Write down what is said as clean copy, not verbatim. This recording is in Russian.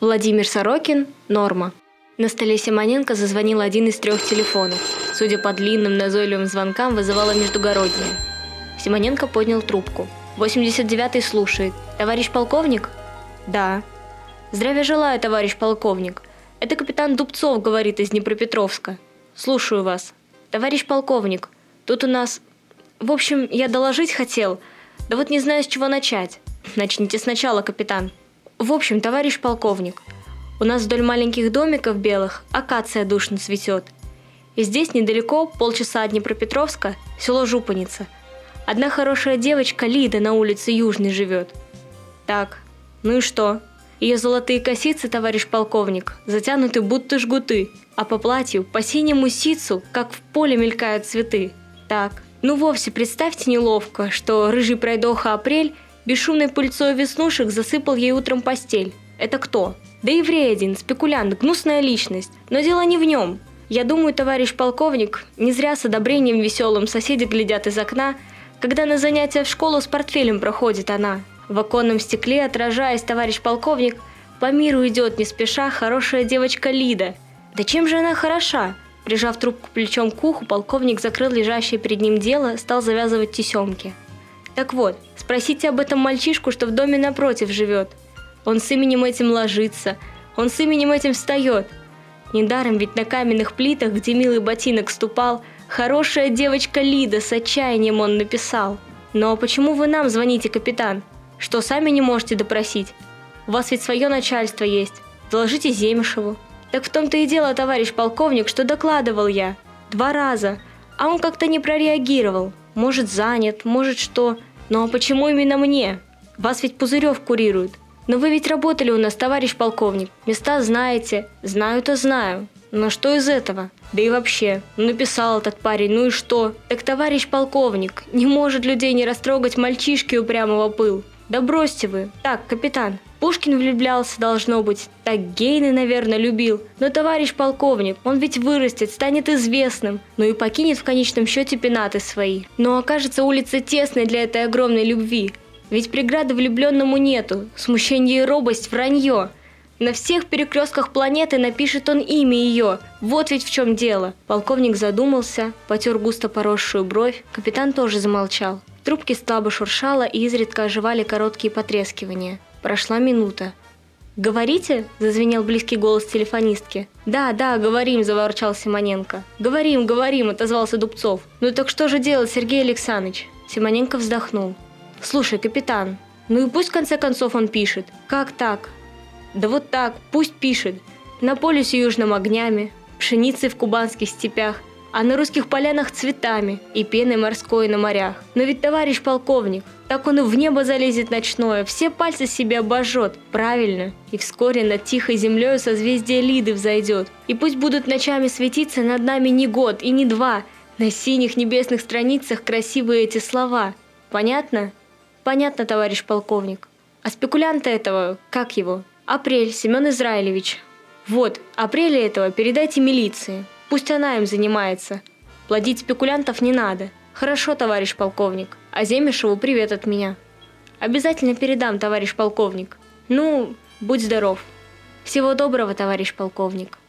Владимир Сорокин, Норма. На столе Симоненко зазвонил один из 3 телефонов. Судя по длинным назойливым звонкам, вызывало междугороднее. Симоненко поднял трубку. 89-й слушает. «Товарищ полковник?» «Да». «Здравия желаю, товарищ полковник. Это капитан Дубцов говорит из Днепропетровска. Слушаю вас. Товарищ полковник, тут у нас... В общем, я доложить хотел. Да вот не знаю, с чего начать. Начните сначала, капитан. В общем, товарищ полковник, у нас вдоль маленьких домиков белых акация душно цветет. И здесь недалеко, полчаса от Днепропетровска, село Жупаница. Одна хорошая девочка Лида на улице Южной живет. Так, ну и что? Ее золотые косицы, товарищ полковник, затянуты будто жгуты, а по платью, по синему ситцу, как в поле мелькают цветы. Так, ну вовсе представьте неловко, что рыжий пройдоха Апрель бесшумной пыльцой веснушек засыпал ей утром постель. Это кто? Да еврей один, спекулянт, гнусная личность. Но дело не в нем. Я думаю, товарищ полковник, не зря с одобрением веселым соседи глядят из окна, когда на занятия в школу с портфелем проходит она. В оконном стекле, отражаясь, товарищ полковник, по миру идет не спеша хорошая девочка Лида. Да чем же она хороша? Прижав трубку плечом к уху, полковник закрыл лежащее перед ним дело, стал завязывать тесемки. Так вот, спросите об этом мальчишку, что в доме напротив живет. Он с именем этим ложится, он с именем этим встает. Недаром ведь на каменных плитах, где милый ботинок ступал, хорошая девочка Лида с отчаянием он написал. Но почему вы нам звоните, капитан? Что, сами не можете допросить? У вас ведь свое начальство есть. Доложите Земешеву. Так в том-то и дело, товарищ полковник, что докладывал я. 2 раза. А он как-то не прореагировал. Может, занят, может, что. Но почему именно мне? Вас ведь Пузырев курирует. Но вы ведь работали у нас, товарищ полковник. Места знаете. Знаю-то знаю. Но что из этого? Да и вообще, написал этот парень, ну и что? Так, товарищ полковник, не может людей не растрогать мальчишки упрямого пыл. Да бросьте вы. Так, капитан, Пушкин влюблялся, должно быть. Так Гейне, наверное, любил. Но, товарищ полковник, он ведь вырастет, станет известным. Ну и покинет в конечном счете пенаты свои. Но окажется улица тесной для этой огромной любви. Ведь преграды влюбленному нету. Смущение и робость, вранье. На всех перекрестках планеты напишет он имя ее. Вот ведь в чем дело. Полковник задумался, потер густо поросшую бровь. Капитан тоже замолчал. В трубке слабо шуршало, и изредка оживали короткие потрескивания. Прошла минута. «Говорите?» – зазвенел близкий голос телефонистки. «Да, говорим», – заворчал Симоненко. «Говорим», – отозвался Дубцов. «Ну так что же делать, Сергей Александрович?» Симоненко вздохнул. «Слушай, капитан, ну и пусть в конце концов он пишет. Как так?» «Да вот так, пусть пишет. На полюсе южном огнями, пшеницей в кубанских степях, а на русских полянах цветами и пеной морской на морях. Но ведь, товарищ полковник, так он и в небо залезет ночное, все пальцы себе обожжет. Правильно. И вскоре над тихой землей созвездие Лиды взойдет. И пусть будут ночами светиться над нами не год и не 2. На синих небесных страницах красивые эти слова. Понятно?» «Понятно, товарищ полковник. А спекулянта этого, как его?» «Апрель, Семен Израилевич. Вот, Апреля этого передайте милиции. Пусть она им занимается. Плодить спекулянтов не надо. Хорошо, товарищ полковник. А Земешеву привет от меня». «Обязательно передам, товарищ полковник. Ну, будь здоров». «Всего доброго, товарищ полковник».